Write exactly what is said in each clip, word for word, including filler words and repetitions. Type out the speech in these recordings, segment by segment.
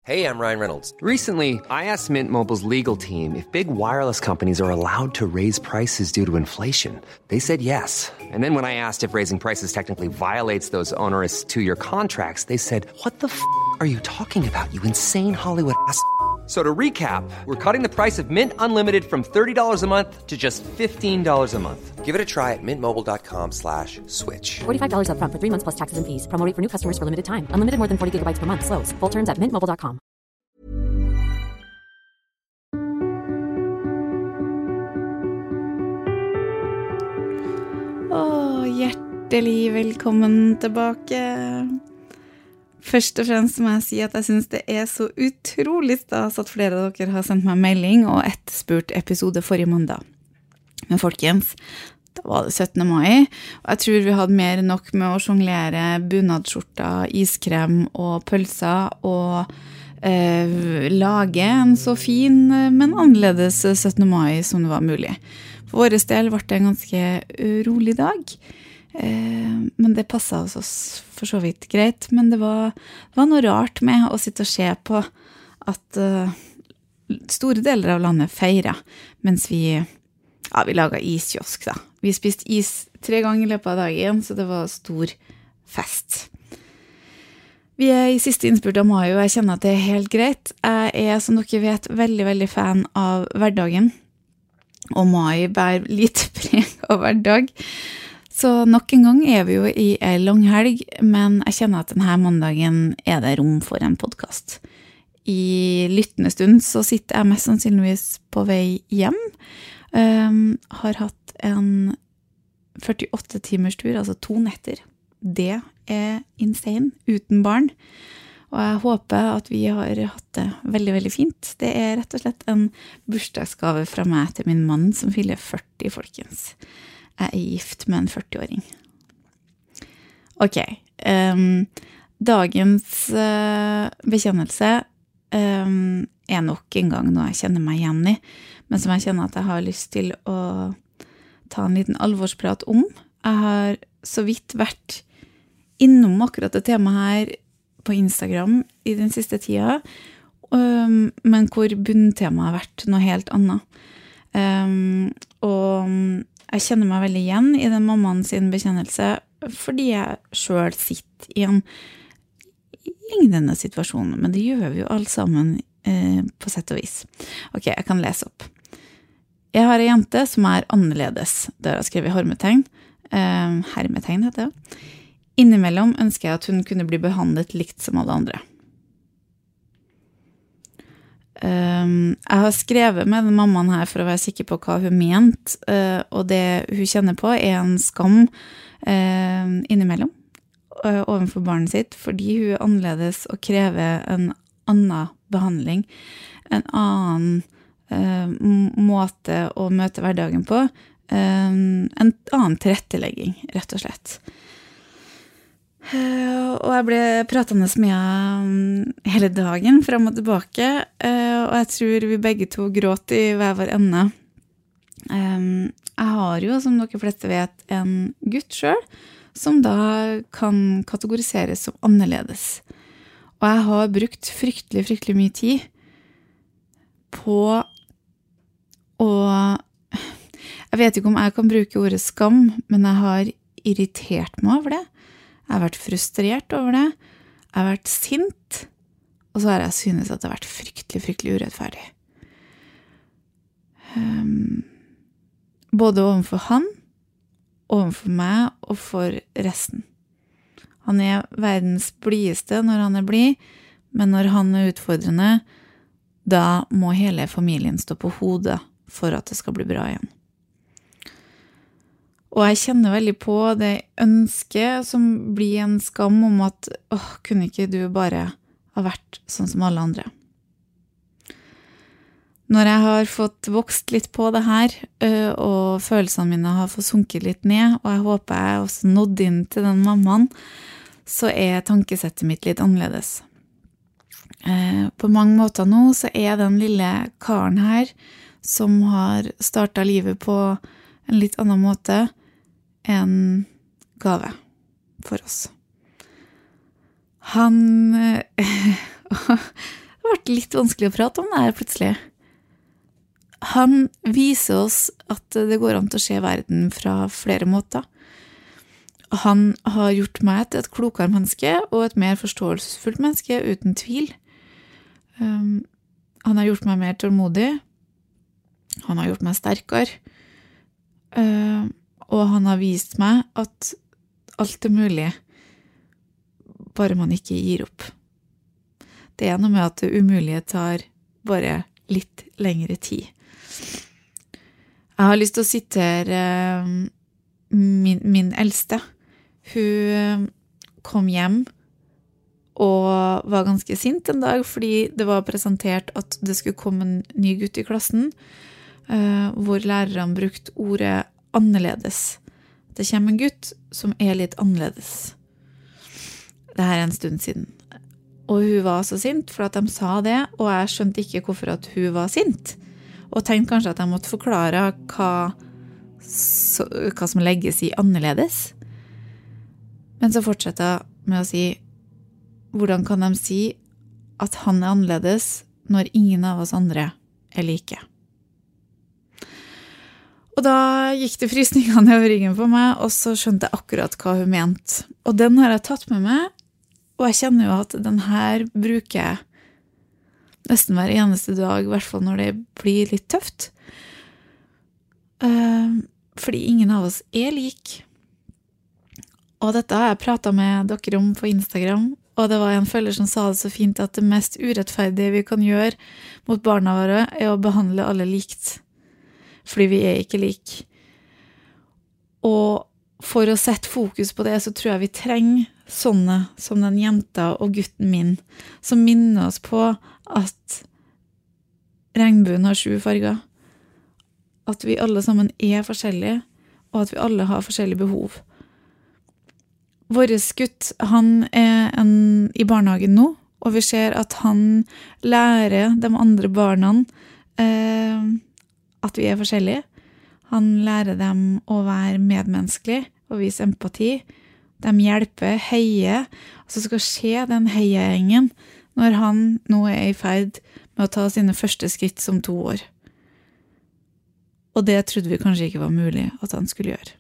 Hey, I'm Ryan Reynolds. Recently, I asked Mint Mobile's legal team if big wireless companies are allowed to raise prices due to inflation. They said yes. And then when I asked if raising prices technically violates those onerous two-year contracts, they said, what the f*** are you talking about, you insane Hollywood ass f- So to recap, we're cutting the price of Mint Unlimited from thirty dollars a month to just fifteen dollars a month. Give it a try at mintmobile.com slash switch. forty-five dollars up front for three months plus taxes and fees. Promo rate for new customers for limited time. Unlimited more than forty gigabytes per month. Slows full terms at mint mobile dot com. Åh, hjertelig velkommen tilbake. Først og fremst må jeg si at jeg synes det er så utrolig stas at flere av dere har sendt meg melding og etterspurt episode forrige mandag. Men folkens, da var det syttende mai, og jeg tror vi hadde mer enn nok med å jonglere bunadskjorter, iskrem og pølser, og eh, lage en så fin, men annerledes syttende mai som det var mulig. For vår del ble det en ganske rolig dag, eh, men det passet hos oss for så vidt greit. Men det var, det var noe rart med å sitte og se på at uh, store deler av landet feiret, mens vi, ja, vi laget iskiosk da. Vi spiste is tre ganger i løpet av dagen, så det var stor fest. Vi er i siste innspurt av mai, og jeg kjenner at det er helt greit. Jeg er, som dere vet, veldig, veldig fan av hverdagen, og mai bærer litt preg av hverdag. Så nok en gang er vi jo i en lang helg, men jeg kjenner at denne mandagen er det rom for en podcast. I lyttende stund så sitter jeg mest sannsynligvis på vei hjem. Um, har hatt en førtiåtte timers tur, altså to netter. Det er insane, uten barn. Og jeg håper at vi har hatt det veldig, veldig fint. Det er rett og slett en bursdagsgave fra meg til min mann som fyller førti, folkens. Jeg er gift med en førti-åring. Ok, um, dagens uh, bekjennelse um, er nok en gang noe jeg kjenner meg igjen i, men som jeg kjenner at jeg har lyst til å ta en liten alvorsprat om. Jeg har så vidt vært innom akkurat det temaet her på Instagram i den siste tida, um, men hvor bunntemaet har vært noe helt annet. Um, og jeg kjenner meg veldig igjen i den mammaen sin bekjennelse, fordi jeg selv sitter i en lignende situasjon, men det gjør vi jo alle sammen eh, på sett og vis. Ok, jeg kan lese opp. Jeg har en jente som er annerledes, der har jeg skrevet hermetegn, eh, hermetegn heter det. Innimellom ønsker jeg at hun kunne bli behandlet likt som alle andre. Um, jeg har skrevet med den mammaen her for å være sikker på hva hun ment, uh, og det hun kjenner på er en skam uh, innimellom uh, overfor barnet sitt, fordi hun er annerledes og krever en annen behandling, en annen uh, måte å møte hverdagen på, um, en annen tilrettelegging, rett og slett. Uh, og jeg ble pratende med henne hele dagen frem og tilbake, uh, og jeg tror vi begge to gråt i hver vår ende. Um, jeg har jo, som dere fleste vet, en gutt selv, som da kan kategoriseres som annerledes. Og jeg har brukt fryktelig, fryktelig mye tid på å... Jeg vet ikke om jeg kan bruke ordet skam, men jeg har irritert meg over det. Jeg har vært frustrert over det, jeg har vært sint, og så har jeg synes at det har vært fryktelig, fryktelig urettferdig. Um, både overfor han, overfor meg og for resten. Han er verdens blideste når han er blid, men når han er utfordrende, da må hele familien stå på hodet for at det skal bli bra igjen. Og jeg kjenner veldig på det ønsket som blir en skam om at, åh, kunne ikke du bare ha vært sånn som alle andre? Når jeg har fått vokst litt på det her, og følelsene mine har fått sunket litt ned, og jeg håper jeg også nådde inn til den mammaen, så er tankesettet mitt litt annerledes. På mange måter nå så er den lille karen her, som har startet livet på en litt annen måte, en gave for oss. Han, ble litt vanskelig å prate om det her plutselig. Han viser oss at det går an til å se verden fra flere måter. Han har gjort meg til et klokere menneske og et mer forståelsesfullt menneske, uten tvil. Um, han har gjort meg mer tålmodig. Han har gjort meg sterkere. Uh, og han har vist meg at alt er mulig, bare man ikke gir opp. Det er noe med at det umulige tar bare litt lengre tid. Jeg har lyst til å sitere uh, min, min eldste. Hun kom hjem og var ganske sint en dag, fordi det var presentert at det skulle komme en ny gutt i klassen, uh, hvor lærerne brukte ordet annerledes. Det kommer en gutt som er litt annerledes. Det her er en stund siden. Og hun var så sint for at de sa det, og jeg skjønte ikke hvorfor at hun var sint. Og tenkte kanskje at jeg måtte forklare hva, så, hva som legges i annerledes. Men så fortsetter jeg med å si, hvordan kan de si at han er annerledes når ingen av oss andre er like? Og da gikk det frysningene over ryggen på meg, og så skjønte jeg akkurat hva hun mente. Og den har jeg tatt med meg, og jeg kjenner jo at den her bruker jeg nesten hver eneste dag, i hvert fall når det blir litt tøft. Fordi ingen av oss er lik. Og dette har jeg pratet med dere om på Instagram, og det var en følger som sa det så fint at det mest urettferdige vi kan gjøre mot barna våre er å behandle alle likt. Fordi vi er ikke lik. Og for å sette fokus på det, så tror jeg vi trenger sånne som den jenta og gutten min, som minner oss på at regnbuen har sju farger, at vi alle sammen er forskjellige, og at vi alle har forskjellige behov. Våres gutt, han er en, i barnehagen nå, og vi ser at han lærer de andre barna eh, at vi er forskjellige. Han lærer dem å være medmenneskelige og vise empati. De hjelper, heier, og så skal skje den heiegjengen når han nå er i ferd med å ta sine første skritt som to år. Og det trodde vi kanskje ikke var mulig at han skulle gjøre.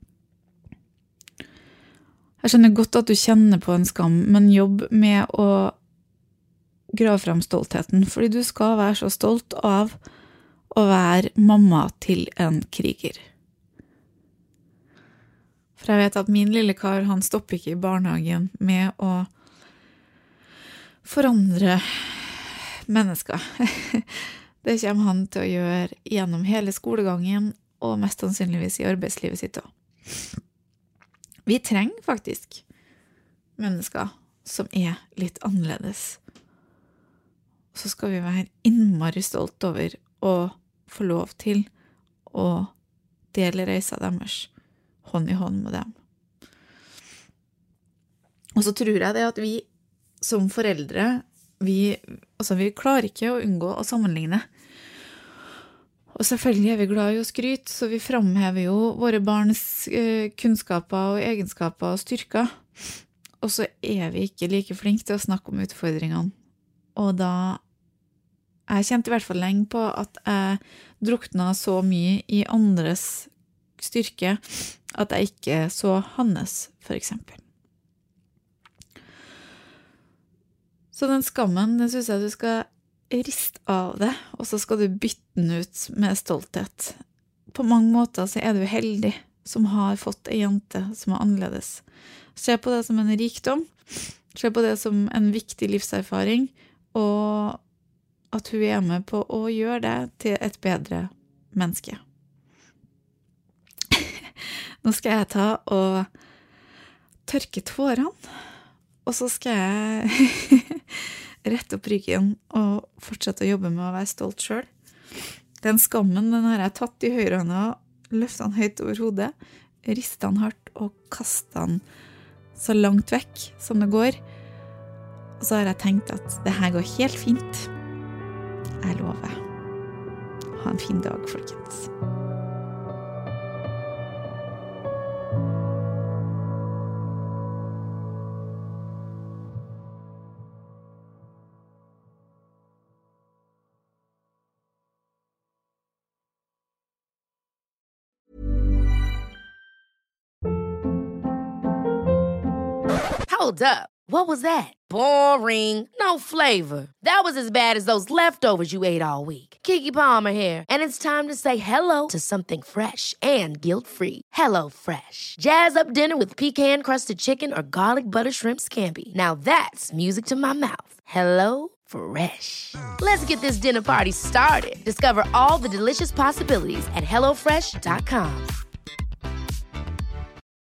Jeg skjønner godt at du kjenner på en skam, men jobb med å grave frem stoltheten, fordi du skal være så stolt av å være mamma til en kriger. For jeg vet at min lille kar, han stopper ikke i barnehagen med å forandre mennesker. Det kommer han til å gjøre gjennom hele skolegangen, og mest sannsynligvis i arbeidslivet sitt også. Vi trenger faktisk mennesker som er litt annerledes. Så skal vi være innmari stolt over å få lov til å dele reisa deres hånd i hånd med dem. Og så tror jeg det at vi som foreldre, vi, altså vi klarer ikke å unngå å sammenligne. Og selvfølgelig er vi glad i å skryte, så vi fremhever jo våre barns eh, kunnskaper og egenskaper og styrker. Og så er vi ikke like flinke til å snakke om utfordringene. Og da, jeg kjente i hvert fall lenge på at jeg drukna så mye i andres styrke, at jeg ikke så hans, for eksempel. Så den skammen, den synes jeg du skal rist av det, og så skal du bytte den ut med stolthet. På mange måter så er du heldig som har fått en jente som er annerledes. Se på det som en rikdom, se på det som en viktig livserfaring, og at hun er med på å gjøre det til et bedre menneske. Nå skal jeg ta og tørke tårene, og så skal jeg rette opp ryggen og fortsette å jobbe med å være stolt selv. Den skammen, den har jeg tatt i høyre hånda, løftet den høyt over hodet, ristet den hardt og kastet den så langt vekk som det går. Og så har jeg tenkt at det her går helt fint. Jeg lover. Ha en fin dag, folkens. Hold up. What was that? Boring. No flavor. That was as bad as those leftovers you ate all week. Keke Palmer here, and it's time to say hello to something fresh and guilt-free. Hello Fresh. Jazz up dinner with pecan-crusted chicken or garlic butter shrimp scampi. Now that's music to my mouth. Hello Fresh. Let's get this dinner party started. Discover all the delicious possibilities at hello fresh dot com.